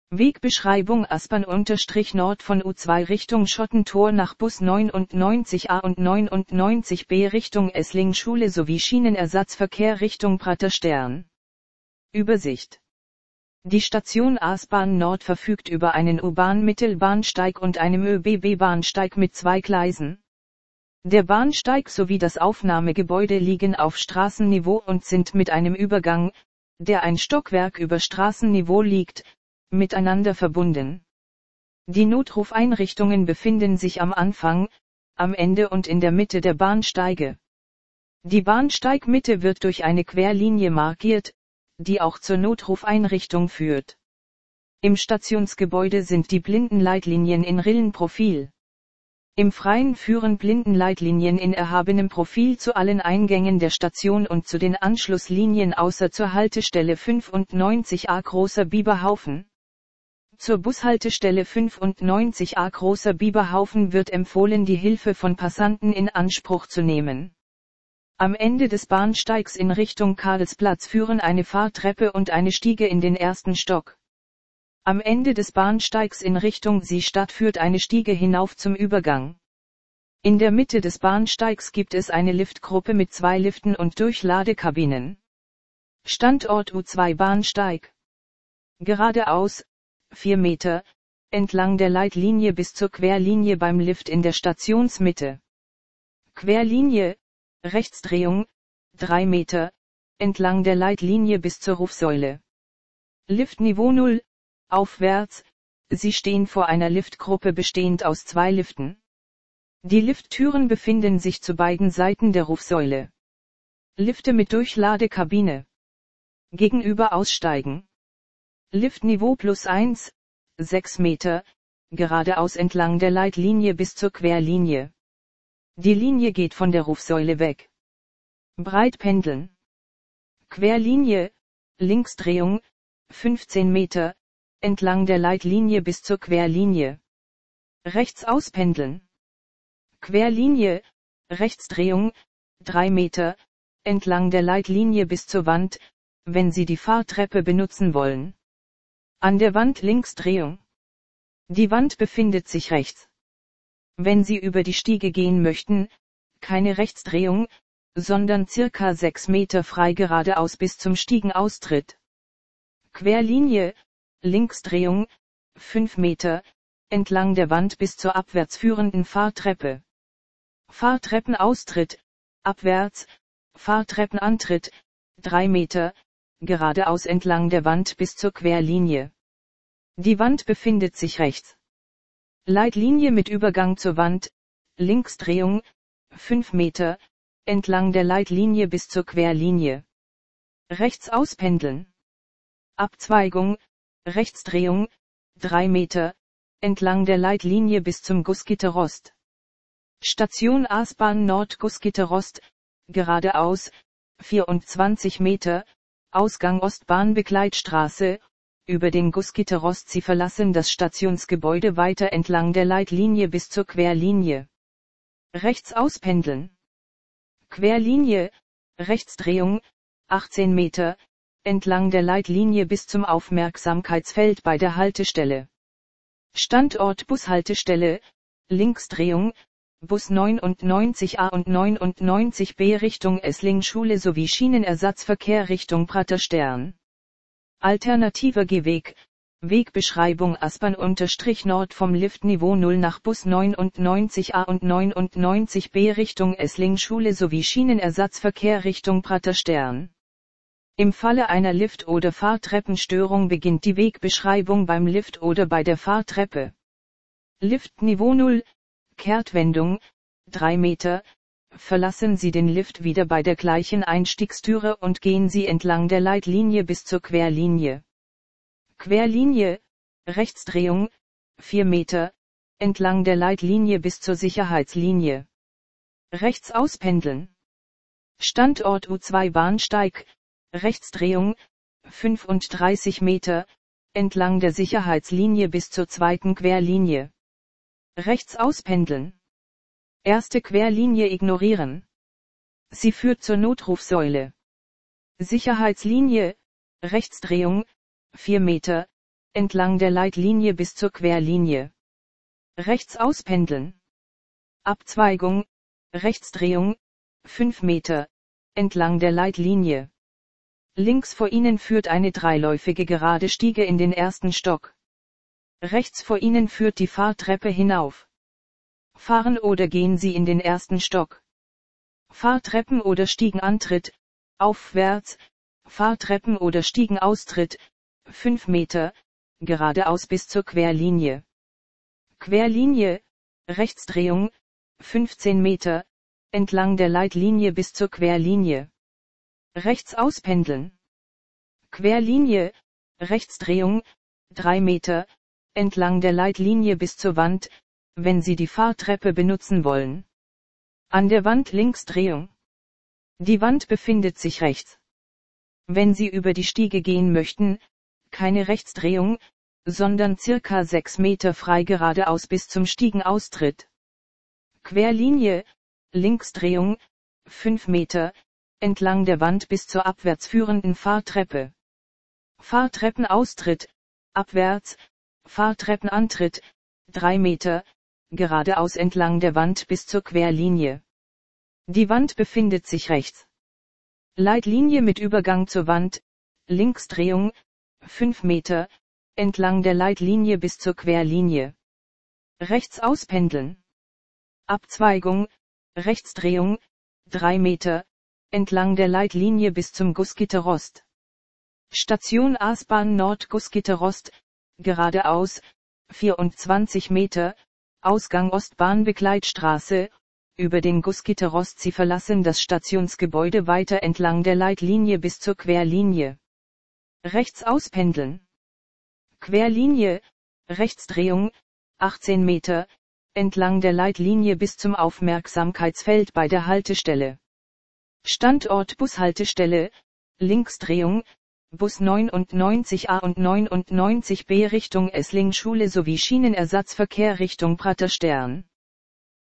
Wegbeschreibung Aspern-Nord von U2 Richtung Schottentor nach Bus 99a und 99b Richtung Essling-Schule sowie Schienenersatzverkehr Richtung Praterstern. Übersicht. Die Station Aspern Nord verfügt über einen U-Bahn-Mittelbahnsteig und einem ÖBB-Bahnsteig mit 2 Gleisen. Der Bahnsteig sowie das Aufnahmegebäude liegen auf Straßenniveau und sind mit einem Übergang, der ein Stockwerk über Straßenniveau liegt, miteinander verbunden. Die Notrufeinrichtungen befinden sich am Anfang, am Ende und in der Mitte der Bahnsteige. Die Bahnsteigmitte wird durch eine Querlinie markiert, die auch zur Notrufeinrichtung führt. Im Stationsgebäude sind die Blindenleitlinien in Rillenprofil. Im Freien führen Blindenleitlinien in erhabenem Profil zu allen Eingängen der Station und zu den Anschlusslinien außer zur Haltestelle 95a Großer Bieberhaufen. Zur Bushaltestelle 95a Großer Bieberhaufen wird empfohlen, die Hilfe von Passanten in Anspruch zu nehmen. Am Ende des Bahnsteigs in Richtung Karlsplatz führen eine Fahrtreppe und eine Stiege in den ersten Stock. Am Ende des Bahnsteigs in Richtung Seestadt führt eine Stiege hinauf zum Übergang. In der Mitte des Bahnsteigs gibt es eine Liftgruppe mit 2 Liften und Durchladekabinen. Standort U2 Bahnsteig. Geradeaus, 4 Meter, entlang der Leitlinie bis zur Querlinie beim Lift in der Stationsmitte. Querlinie, Rechtsdrehung, 3 Meter, entlang der Leitlinie bis zur Rufsäule. Liftniveau 0, aufwärts, Sie stehen vor einer Liftgruppe bestehend aus 2 Liften. Die Lifttüren befinden sich zu beiden Seiten der Rufsäule. Lifte mit Durchladekabine. Gegenüber aussteigen. Liftniveau +1, 6 Meter, geradeaus entlang der Leitlinie bis zur Querlinie. Die Linie geht von der Rufsäule weg. Breit pendeln. Querlinie, Linksdrehung, 15 Meter, entlang der Leitlinie bis zur Querlinie. Rechts auspendeln. Querlinie, Rechtsdrehung, 3 Meter, entlang der Leitlinie bis zur Wand, wenn Sie die Fahrtreppe benutzen wollen. An der Wand Linksdrehung. Die Wand befindet sich rechts. Wenn Sie über die Stiege gehen möchten, keine Rechtsdrehung, sondern circa 6 Meter frei geradeaus bis zum Stiegenaustritt. Querlinie, Linksdrehung, 5 Meter, entlang der Wand bis zur abwärts führenden Fahrtreppe. Fahrtreppenaustritt, abwärts, Fahrtreppenantritt, 3 Meter, geradeaus entlang der Wand bis zur Querlinie. Die Wand befindet sich rechts. Leitlinie mit Übergang zur Wand, Linksdrehung, 5 Meter, entlang der Leitlinie bis zur Querlinie. Rechts auspendeln. Abzweigung, Rechtsdrehung, 3 Meter, entlang der Leitlinie bis zum Gussgitterrost. Station Aspern Nord Gussgitterrost, geradeaus, 24 Meter, Ausgang Ostbahnbegleitstraße, über den Gussgitterrost. Sie verlassen das Stationsgebäude weiter entlang der Leitlinie bis zur Querlinie. Rechts auspendeln. Querlinie, Rechtsdrehung, 18 Meter, entlang der Leitlinie bis zum Aufmerksamkeitsfeld bei der Haltestelle. Standort Bushaltestelle, Linksdrehung, Bus 99a und 99b Richtung Essling-Schule sowie Schienenersatzverkehr Richtung Praterstern. Alternativer Gehweg, Wegbeschreibung Aspern-Nord vom Liftniveau 0 nach Bus 99a und 99b Richtung Essling-Schule sowie Schienenersatzverkehr Richtung Praterstern. Im Falle einer Lift- oder Fahrtreppenstörung beginnt die Wegbeschreibung beim Lift oder bei der Fahrtreppe. Liftniveau 0, Kehrtwendung, 3 Meter, verlassen Sie den Lift wieder bei der gleichen Einstiegstüre und gehen Sie entlang der Leitlinie bis zur Querlinie. Querlinie, Rechtsdrehung, 4 Meter, entlang der Leitlinie bis zur Sicherheitslinie. Rechts auspendeln. Standort U2 Bahnsteig, Rechtsdrehung, 35 Meter, entlang der Sicherheitslinie bis zur zweiten Querlinie. Rechts auspendeln. Erste Querlinie ignorieren. Sie führt zur Notrufsäule. Sicherheitslinie, Rechtsdrehung, 4 Meter, entlang der Leitlinie bis zur Querlinie. Rechts auspendeln. Abzweigung, Rechtsdrehung, 5 Meter, entlang der Leitlinie. Links vor Ihnen führt eine dreiläufige gerade Stiege in den ersten Stock. Rechts vor Ihnen führt die Fahrtreppe hinauf. Fahren oder gehen Sie in den ersten Stock. Fahrtreppen oder Stiegenantritt, aufwärts, Fahrtreppen oder Stiegenaustritt, 5 Meter, geradeaus bis zur Querlinie. Querlinie, Rechtsdrehung, 15 Meter, entlang der Leitlinie bis zur Querlinie. Rechts auspendeln. Querlinie, Rechtsdrehung, 3 Meter, entlang der Leitlinie bis zur Wand, wenn Sie die Fahrtreppe benutzen wollen. An der Wand Linksdrehung. Die Wand befindet sich rechts. Wenn Sie über die Stiege gehen möchten, keine Rechtsdrehung, sondern circa 6 Meter frei geradeaus bis zum Stiegenaustritt. Querlinie, Linksdrehung, 5 Meter, entlang der Wand bis zur abwärts führenden Fahrtreppe. Fahrtreppenaustritt, abwärts, Fahrtreppenantritt, 3 Meter, geradeaus entlang der Wand bis zur Querlinie. Die Wand befindet sich rechts. Leitlinie mit Übergang zur Wand, Linksdrehung, 5 Meter, entlang der Leitlinie bis zur Querlinie. Rechts auspendeln. Abzweigung, Rechtsdrehung, 3 Meter, entlang der Leitlinie bis zum Gussgitterrost. Station A-Bahn Nord Gussgitterrost, geradeaus, 24 Meter, Ausgang Ostbahnbegleitstraße, über den Gussgitterrost. Sie verlassen das Stationsgebäude weiter entlang der Leitlinie bis zur Querlinie. Rechts auspendeln. Querlinie, Rechtsdrehung, 18 Meter, entlang der Leitlinie bis zum Aufmerksamkeitsfeld bei der Haltestelle. Standort Bushaltestelle, Linksdrehung, Bus 99a und 99b Richtung Esslingschule sowie Schienenersatzverkehr Richtung Praterstern.